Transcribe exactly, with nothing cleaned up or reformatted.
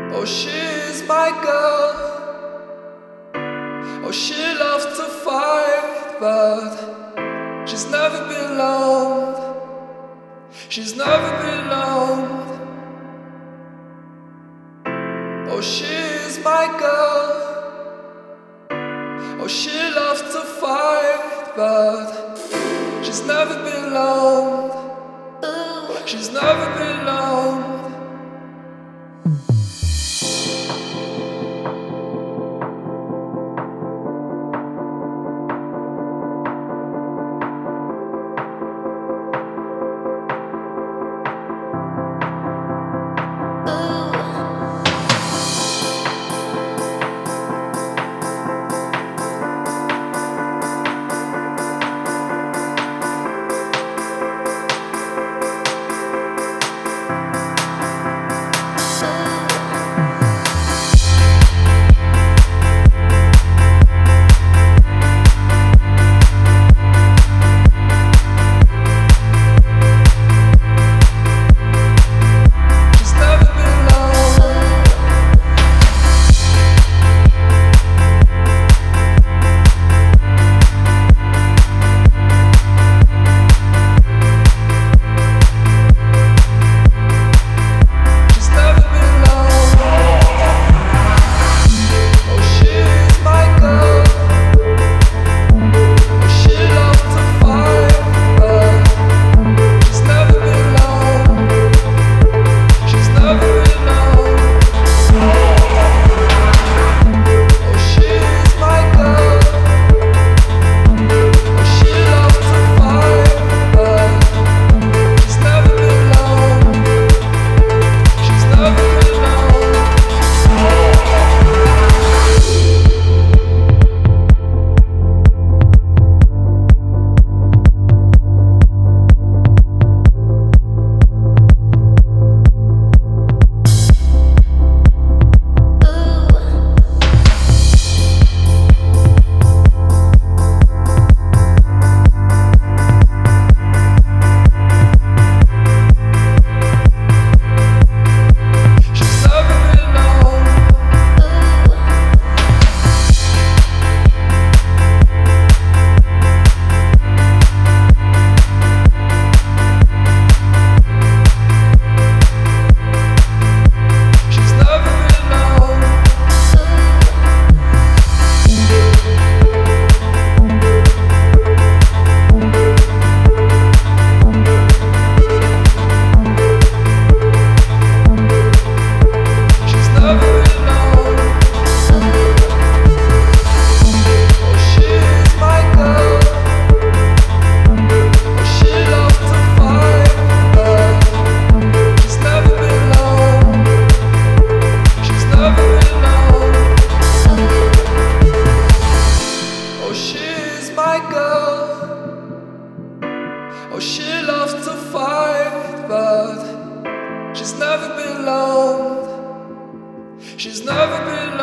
Oh, she's my girl. Oh, she loves to fight, but she's never belonged. She's never belonged. Oh, she's my girl. Oh, she loves to fight, but she's never belonged. She's never belonged. Oh, she loves to fight, but she's never belonged. She's never belonged.